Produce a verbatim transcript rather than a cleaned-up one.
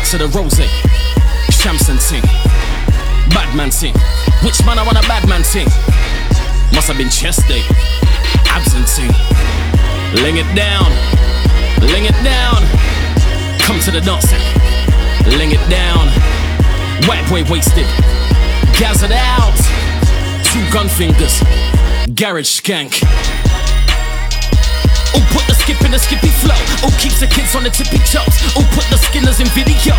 to the rose. Shamson ting. Badman ting. Which man I want a badman ting? Must have been chest day. Absent ting. Ling it down. Ling it down. Come to the dancing. Ling it down. White boy wasted. Gathered out. Two gun fingers. Garage skank. Oh, put the skip in the skippy flow. Oh, keeps the kids on the tippy toes. Oh, put the skinners in video.